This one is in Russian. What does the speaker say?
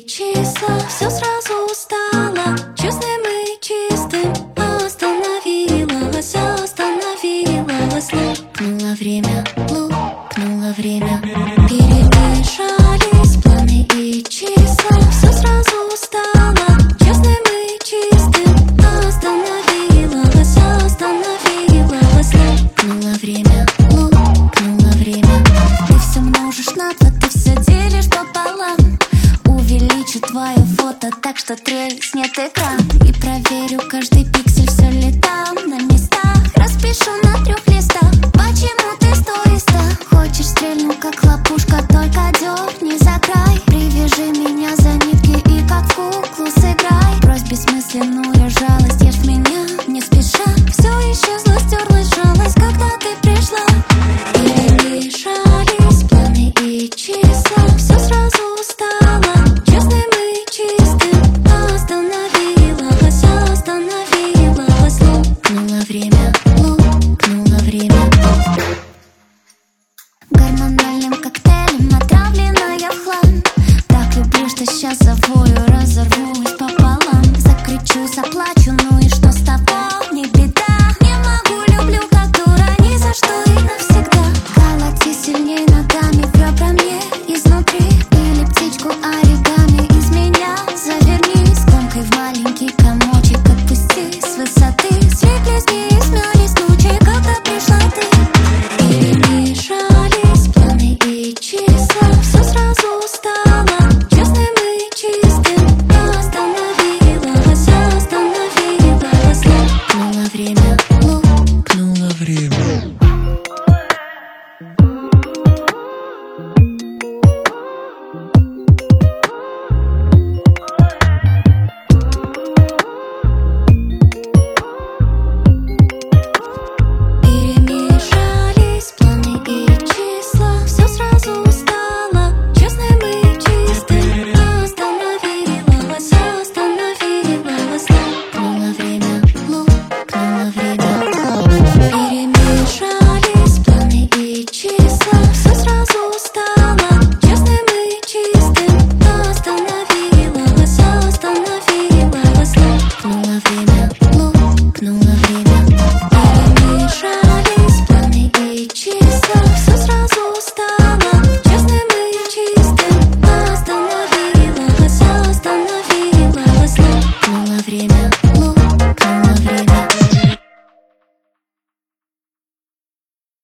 числа. Все сразу стало честным и чистым. Остановилось, остановилось. Лопнуло время, перемешались планы и числа. Все сразу стало честным и чистым. Остановилось, лопнуло время. Ты все множишь на 2, ты все делишь пополам. Увеличу твое фото так, что треснет экран. И проверю каждый пиксель, все ли там на местах. Распишу на 3 листах, почему ты 100 из 100. Хочешь стрельну, как хлопушка, только дерни за край. Привяжи меня за нитки и как в куклу сыграй. Брось бессмысленную жалость, ешь меня не спеша. Все исчезло, стерлась жалость, когда ты пришла. Перемешались планы и числа. Все сразу стало честным и чистым. Остановилось, лопнуло время. Гормональным коктейлем отравлена я в хлам. Так люблю, что сейчас завою